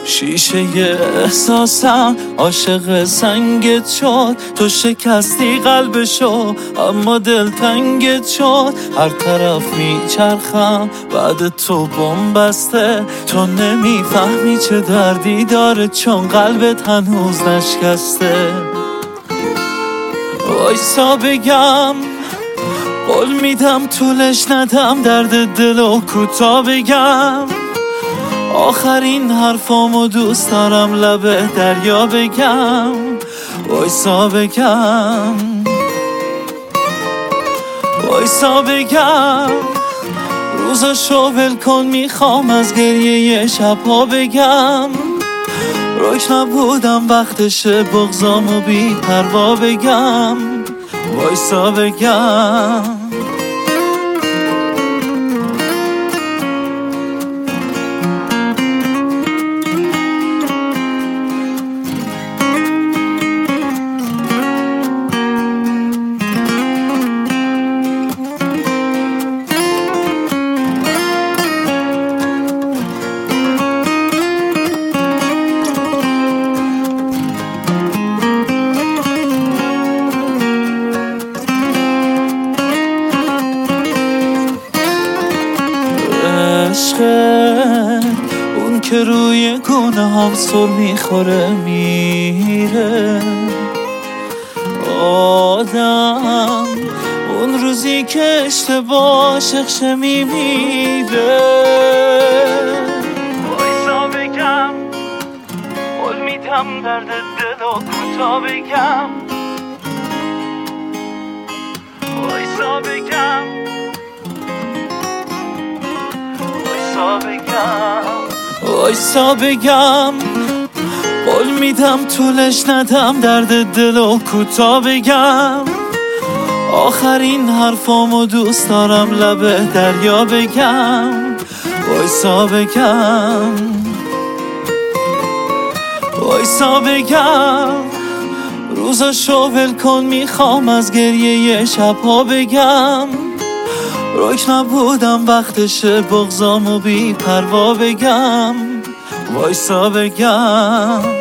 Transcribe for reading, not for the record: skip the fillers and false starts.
شیشه احساسم عاشق سنگت شد، تو شکستی قلبشو اما دلتنگت شد. هر طرف میچرخم بعد تو بم بسته، تو نمیفهمی چه دردی داره چون قلبت هنوز نشکسته. وایسا بگم، قول میدم طولش ندم، درد دلو کوتا بگم. آخرین حرفامو دوست دارم لب دریا بگم. وایسا بگم، وایسا بگم. روزاشو ول کن، میخوام از گریه شبها بگم. رک نبودم وقتشه بغضامو بی پروا بگم. وایسا بگم. اون که روی گناهم سر میخوره میره. آدم اون روزی که اشتباه شخشه میمیره. وایسا بگم، قول میدم درد دلو کوتا بگم. وایسا بگم، وایسا بگم. قول میدم طولش ندم، درد دلو کوتا بگم. آخرین حرفامو دوست دارم لب دریا بگم. وایسا بگم، وایسا بگم. روزاشو ول کن، میخوام از گریه شبها بگم. رک نبودم وقتشه بغضامو بی پروا بگم. وایسا بگم.